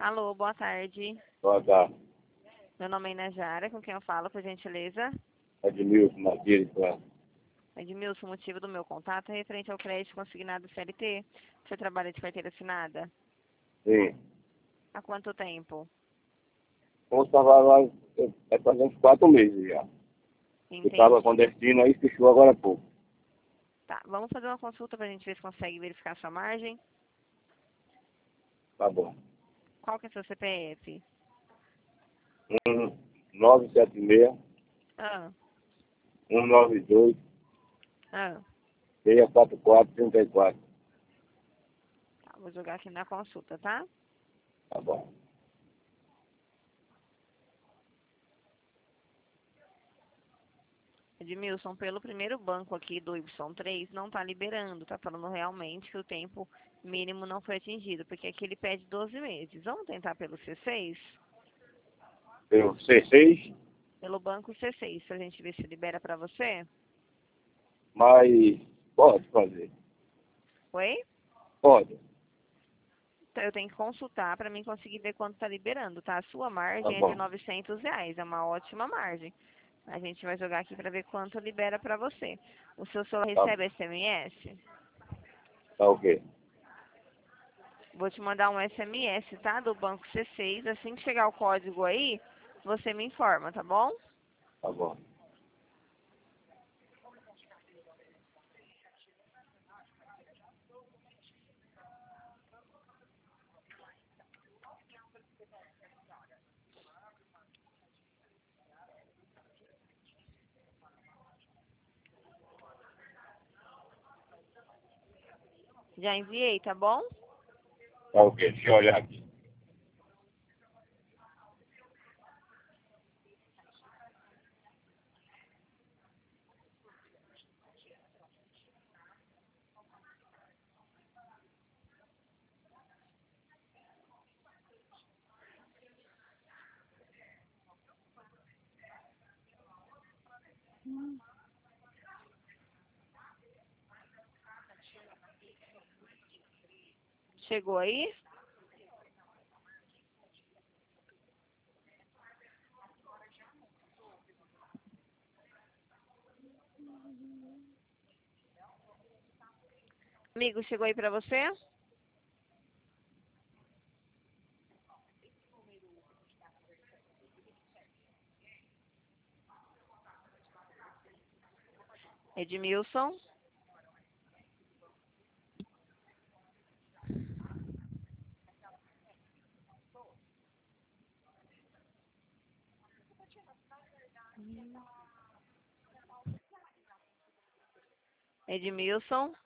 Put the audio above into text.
Alô, boa tarde. Boa tarde. Meu nome é Inajara, com quem eu falo, por gentileza? Edmilson Martins, Edmilson, o motivo do meu contato é referente ao crédito consignado CLT. Você trabalha de carteira assinada? sim. Há quanto tempo? Vamos falar lá, faz uns 4 meses já. Eu estava com Entendi. destino, aí fechou agora há pouco. Tá, vamos fazer uma consulta para a gente ver se consegue verificar a sua margem. Tá bom. Qual que é seu CPF? 976 Ah, 192 ah. 644 34. Tá, vou jogar aqui na consulta, tá? Tá bom. Edmilson, pelo primeiro banco aqui do Y3, não está liberando, tá falando realmente que o tempo mínimo não foi atingido, porque aqui ele pede 12 meses. Vamos tentar pelo C6? Pelo C6, Pelo banco C6, pra gente ver se libera para você? mas pode fazer. Oi? Pode. Então, eu tenho que consultar para mim conseguir ver quanto está liberando, tá? A sua Tá margem é de bom. R$ 900, é uma ótima margem. A gente vai jogar aqui para ver quanto libera para você. O seu celular Tá, recebe SMS? tá ok. Vou te mandar um SMS, tá? Do banco C6. Assim que chegar o código aí, você me informa, tá bom? Tá bom. Já enviei, tá bom? Tá ok. Deixa eu olhar aqui. Chegou aí? Amigo, chegou aí pra você? Edmilson? Edmilson?